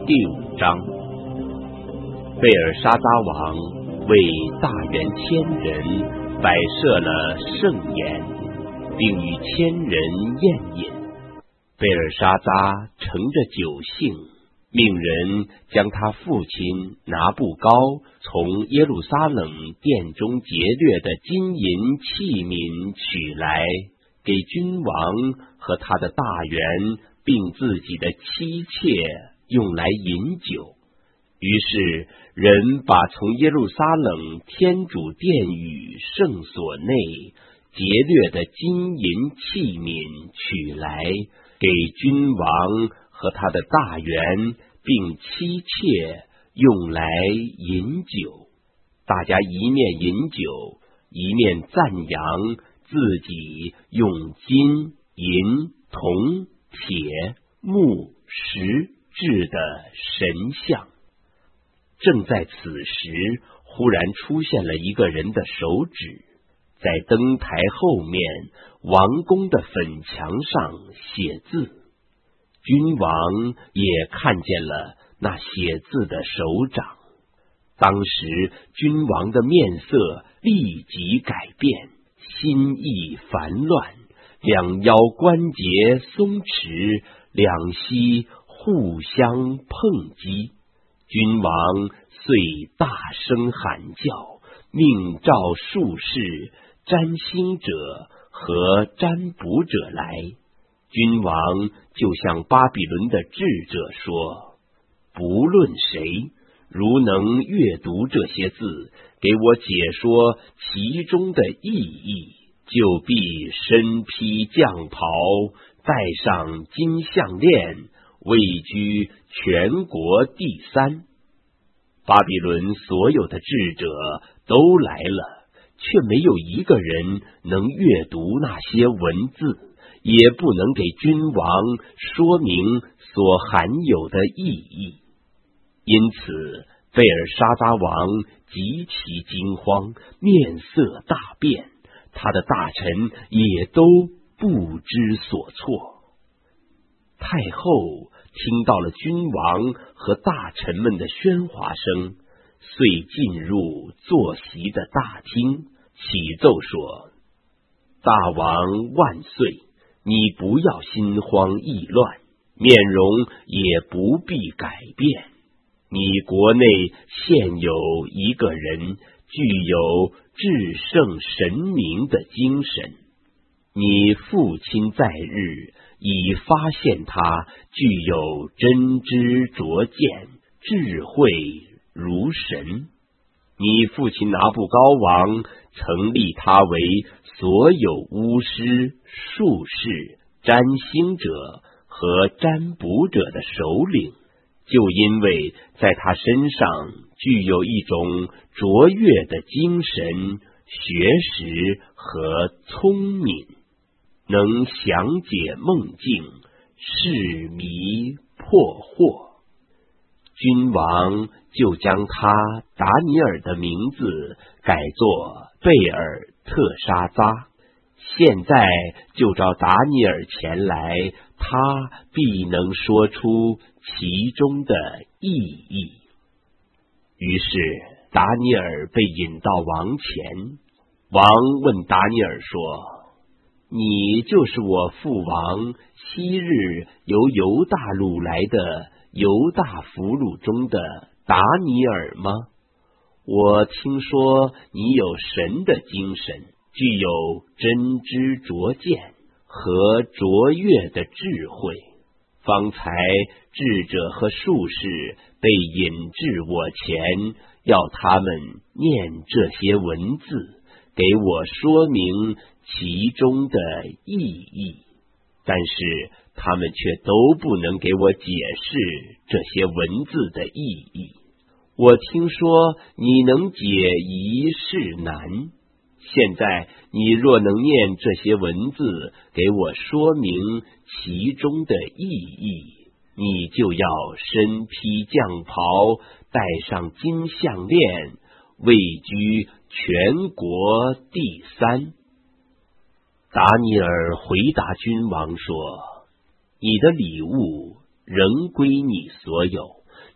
第5章，贝尔沙扎王为大元千人摆设了盛宴，并与千人宴饮。贝尔沙扎乘着酒兴，命人将他父亲拿布高从耶路撒冷殿中劫掠的金银器皿取来，给君王和他的大员并自己的妻妾用来饮酒。于是人把从耶路撒冷天主殿宇圣所内劫掠的金银器皿取来，给君王和他的大员并妻妾用来饮酒。大家一面饮酒，一面赞扬自己用金银铜铁木石制的神像。正在此时，忽然出现了一个人的手指，在灯台后面王宫的粉墙上写字。君王也看见了那写字的手掌。当时君王的面色立即改变，心意烦乱，两腰关节松弛，两膝互相碰击。君王遂大声喊叫，命召术士、占星者和占卜者来。君王就向巴比伦的智者说：不论谁，如能阅读这些字，给我解说其中的意义，就必身披绛袍，戴上金项链，位居全国第3。巴比伦所有的智者都来了，却没有一个人能阅读那些文字，也不能给君王说明所含有的意义。因此贝尔沙扎王极其惊慌，面色大变，他的大臣也都不知所措。太后听到了君王和大臣们的喧哗声，遂进入坐席的大厅，启奏说：大王万岁，你不要心慌意乱，面容也不必改变。你国内现有一个人具有至圣神明的精神，你父亲在日已发现他具有真知灼见，智慧如神。你父亲拿布高王曾立他为所有巫师、术士、占星者和占卜者的首领，就因为在他身上具有一种卓越的精神、学识和聪明，能详解梦境，释迷破惑。君王就将他达尼尔的名字改作贝尔特沙扎，现在就召达尼尔前来，他必能说出其中的意义。于是达尼尔被引到王前，王问达尼尔说：你就是我父王昔日由犹大掳来的犹大俘虏中的达尼尔吗？我听说你有神的精神，具有真知灼见和卓越的智慧。方才智者和术士被引至我前，要他们念这些文字，给我说明其中的意义，但是他们却都不能给我解释这些文字的意义。我听说你能解一事难，现在你若能念这些文字，给我说明其中的意义，你就要身披绛袍，戴上金项链，位居全国第3。达尼尔回答君王说：你的礼物仍归你所有，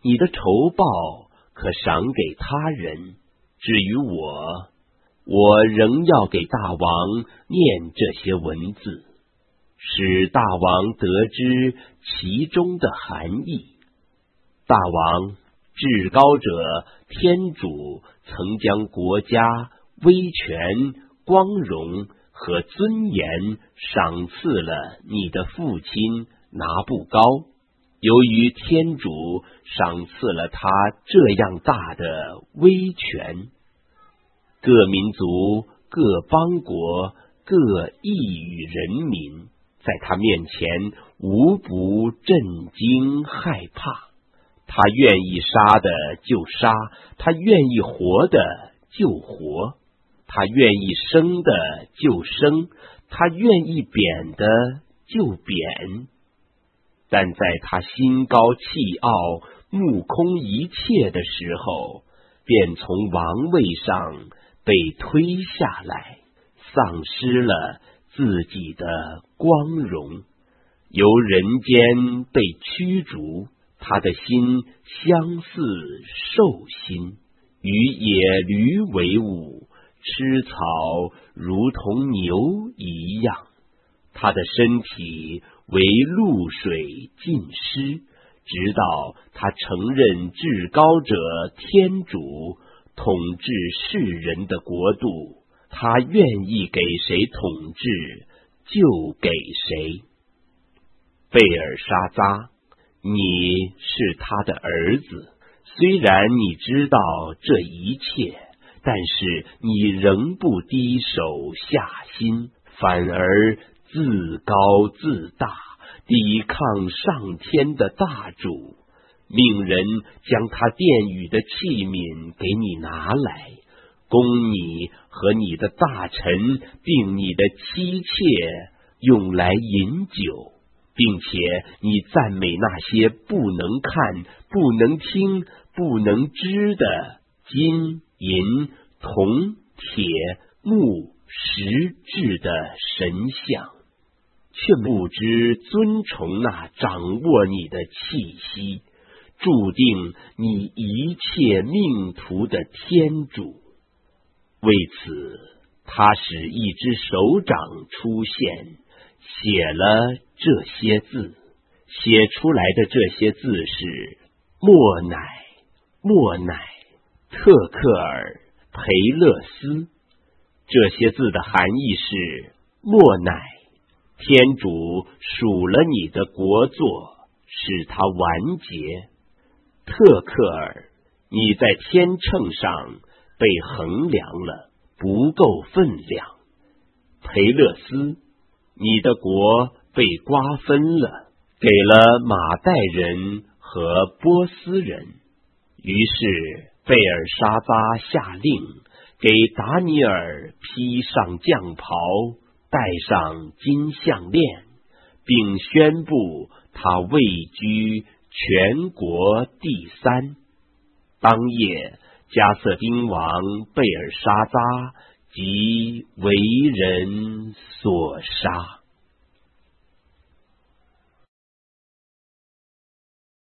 你的酬报可赏给他人。至于我仍要给大王念这些文字，使大王得知其中的含义。大王，至高者天主曾将国家、威权、光荣和尊严赏赐了你的父亲拿布高。由于天主赏赐了他这样大的威权，各民族、各邦国、各异域人民在他面前无不震惊害怕。他愿意杀的就杀，他愿意活的就活，他愿意生的就生，他愿意贬的就贬。但在他心高气傲、目空一切的时候，便从王位上被推下来，丧失了自己的光荣，由人间被驱逐。他的心相似兽心，与野驴为伍，吃草如同牛一样。他的身体为露水浸湿，直到他承认至高者天主统治世人的国度，他愿意给谁统治就给谁。贝尔沙扎，你是他的儿子，虽然你知道这一切，但是你仍不低手下心，反而自高自大，抵抗上天的大主，命人将他殿宇的器皿给你拿来，供你和你的大臣并你的妻妾用来饮酒，并且你赞美那些不能看、不能听、不能知的金、银、铜、铁、木、石制的神像，却不知尊崇那掌握你的气息，注定你一切命途的天主。为此，他使一只手掌出现，写了这些字。写出来的这些字是莫乃、莫乃、特克尔、培勒斯。这些字的含义是：莫乃，天主数了你的国作，使它完结；特克尔，你在天秤上被衡量了，不够分量；培勒斯，你的国被瓜分了，给了马代人和波斯人。于是贝尔沙扎下令，给达尼尔披上绛袍，戴上金项链，并宣布他位居全国第3。当夜，加瑟丁王贝尔沙扎即为人所杀。